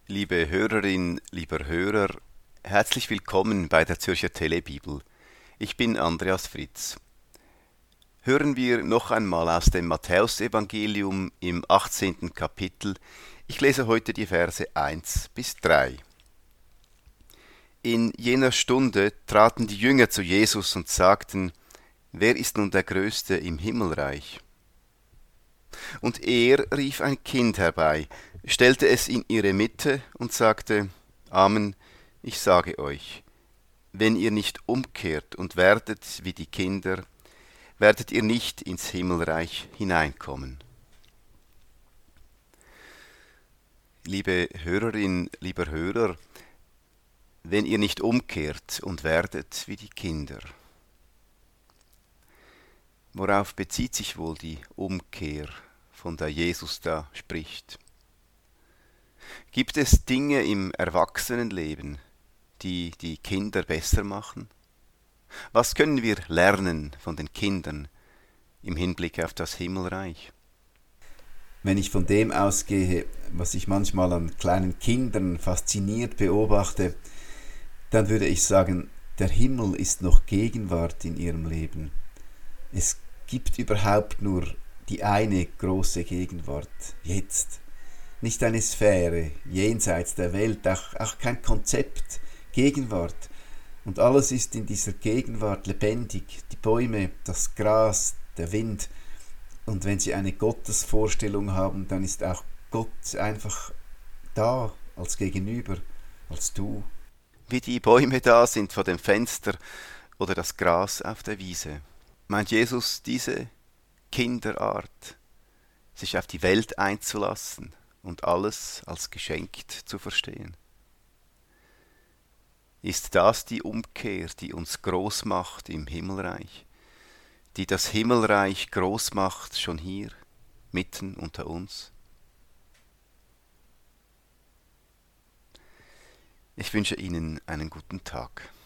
Liebe Hörerin, lieber Hörer, herzlich willkommen bei der Zürcher Telebibel. Ich bin Andreas Fritz. Hören wir noch einmal aus dem Matthäusevangelium im 18. Kapitel. Ich lese heute die Verse 1 bis 3. In jener Stunde traten die Jünger zu Jesus und sagten: Wer ist nun der Größte im Himmelreich? Und er rief ein Kind herbei, stellte es in ihre Mitte und sagte: Amen, ich sage euch, wenn ihr nicht umkehrt und werdet wie die Kinder, werdet ihr nicht ins Himmelreich hineinkommen. Liebe Hörerin, lieber Hörer, wenn ihr nicht umkehrt und werdet wie die Kinder. Worauf bezieht sich wohl die Umkehr, von der Jesus da spricht? Gibt es Dinge im Erwachsenenleben, die die Kinder besser machen? Was können wir lernen von den Kindern im Hinblick auf das Himmelreich? Wenn ich von dem ausgehe, was ich manchmal an kleinen Kindern fasziniert beobachte, dann würde ich sagen, der Himmel ist noch Gegenwart in ihrem Leben. Es gibt überhaupt nur die eine große Gegenwart, jetzt. Nicht eine Sphäre, jenseits der Welt, auch kein Konzept, Gegenwart. Und alles ist in dieser Gegenwart lebendig, die Bäume, das Gras, der Wind. Und wenn sie eine Gottesvorstellung haben, dann ist auch Gott einfach da, als Gegenüber, als du. Wie die Bäume da sind vor dem Fenster oder das Gras auf der Wiese. Meint Jesus diese Kinderart, sich auf die Welt einzulassen und alles als geschenkt zu verstehen? Ist das die Umkehr, die uns groß macht im Himmelreich, die das Himmelreich groß macht schon hier, mitten unter uns? Ich wünsche Ihnen einen guten Tag.